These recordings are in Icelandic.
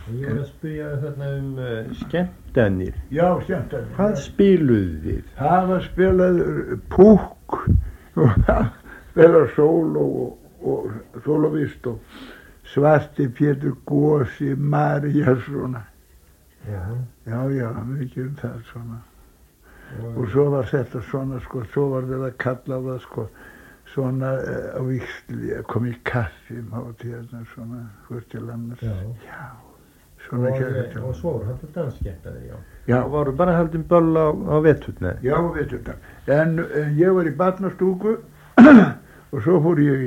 Ég var að spyrja þarna skemmtanir. Já, skemmtanir. Hvað spiluðu þið? Það var spilað púkk og spilað sól og sólovist og Svarti Pétur, Gósi, María svona. Já, mikið það svona. Og svo var þetta svona svo var það að kalla það svona á víxli, kom í kaffi mátíðarna svona, hvort til annars. Já. Svona og svo voru þetta dansskemmtanir, Já. Og voru bara haldin böll á veturna? Já, veturna. En ég var í barnastúku og svo fór ég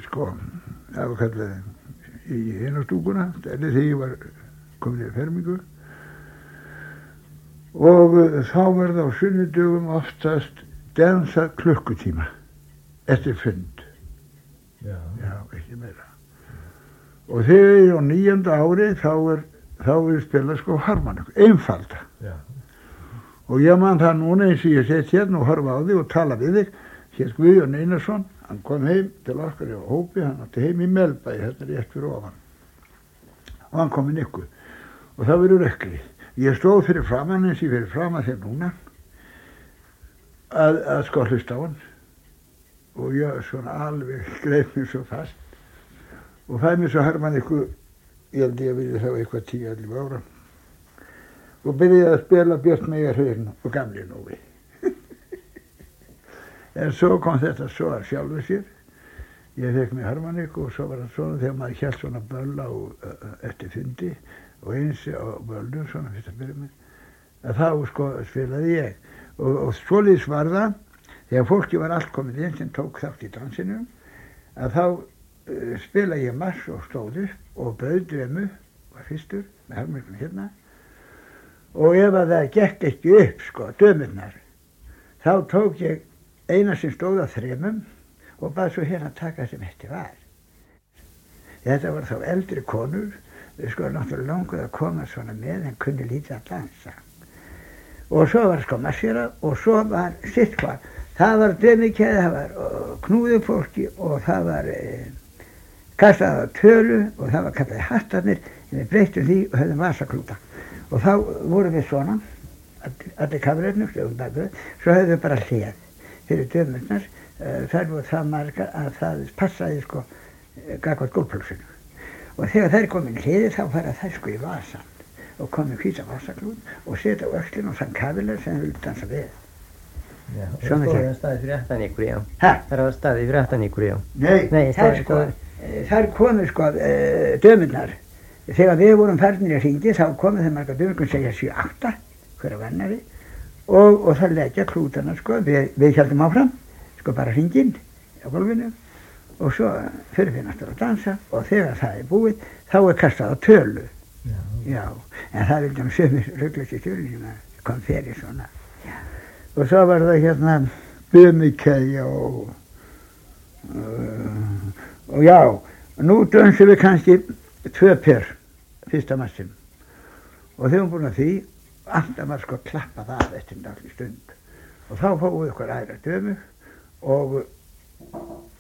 í hinastúkuna, þegar ég var komin í fermingu. Og þá verða á sunnudögum oftast dansa klukkutíma eftir fund. Já, ekki meira. Og þegar ég á 9. ári þá er spilað harmonikku, einfalda. Og ég man það núna eins og ég sett hérna og horfa á þig og tala við þig. Hér Guðjón Einarsson, hann kom heim til okkar í hópi, hann átti heim í Melbæ, þetta rétt fyrir ofan. Og hann kom í Nikku og það verður Rökkri. Ég stóð fyrir framan eins og fyrir framan þeim núna að hlusta á hann. Og ég svona alveg greip mig svo fast og fæði mig svo harmonikku, ég held ég vilja þá eitthvað 10-11 ára. Og byrjaði að spila Björt Meyjar Hrifn og Gamli Nói. En svo kom þetta svo að sjálfu sér. Ég fekk mig harmonikku og svo var það svona þegar maður hélt svona bölla eftir fundi og eins á böllum svona fyrst að byrja með. Að þá spilaði ég. Og svoleiðis var það, þegar fólki var allt komið inn sem tók þátt í dansinum, að þá spilaði ég mars og stóð upp og bauð dremu, var fyrstur með harmonikkunum hérna. Og ef að það gekk ekki upp, dömurnar, þá tók ég eina sem stóð á þremum og bað svo hérna að taka sem eftir var. Þetta var þá eldri konur, þau náttúrulega languð að koma svona með en kunni lítið að dansa. Og svo var marsera og svo var sitt hvað. Það var dömikeið, það var knúðu fólki og það var kastað á tölu og það var kallaði hattarnir, við breyttum því og höfðum vasaklúta. Og þá vorum við svona, allir kafrarnir, svo höfðum við bara hlið fyrir dömurnar. Þær voru það margar að það passaði gagnvart gólfplöksinu. Og þegar þær komin hliðið þá fara þær í vasan og komin hvíta vasaklút og setja á öxlinn og þann kafilar sem þau vildi dansa við. Já, og það stóði staðið fyrir aftan ykkur, já. Það var staðið fyrir aftan ykkur, já. Nei, þær komu dömurnar. Þegar við vorum færnir í hringi þá komu þeim margar dömur, segja 7-8, hverja vennari, og það leggja klútana, við heldum áfram, bara hringinn á gólfinu, og svo fyrir við náttúrulega að dansa, og þegar það er búið, þá er kastað á tölu. Já, en það vildi sömur ruglast í tölunum að kom fyrir svona. Og svo var það hérna bömikeðja og já, nú dönsum við kannski 2 per fyrsta massin og þegar við búin að því alltaf var klappað af eftir dagli stund og þá fáum við aðra dömur og